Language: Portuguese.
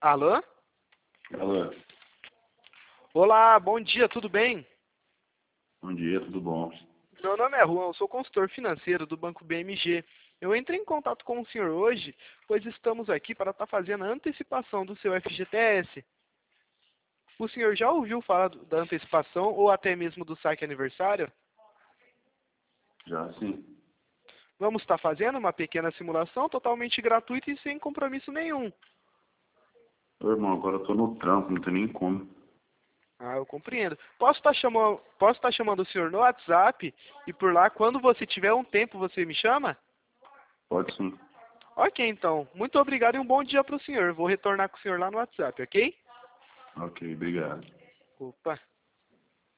Alô? Alô, Olá, bom dia, tudo bem? bom dia, tudo bom? Meu nome é Juan, eu sou consultor financeiro do Banco BMG. Eu entrei em contato com o senhor hoje, pois estamos aqui para estar fazendo a antecipação do seu FGTS. O senhor já ouviu falar da antecipação ou até mesmo do saque aniversário? Já sim. Vamos estar fazendo uma pequena simulação totalmente gratuita e sem compromisso nenhum. Ô, irmão, agora eu tô no trampo, não tem nem como. Ah, eu compreendo. Posso estar chamando o senhor no WhatsApp e por lá, quando você tiver um tempo, você me chama? Pode sim. Ok, então. Muito obrigado e um bom dia para o senhor. Vou retornar com o senhor lá no WhatsApp, ok? Ok, obrigado. Opa.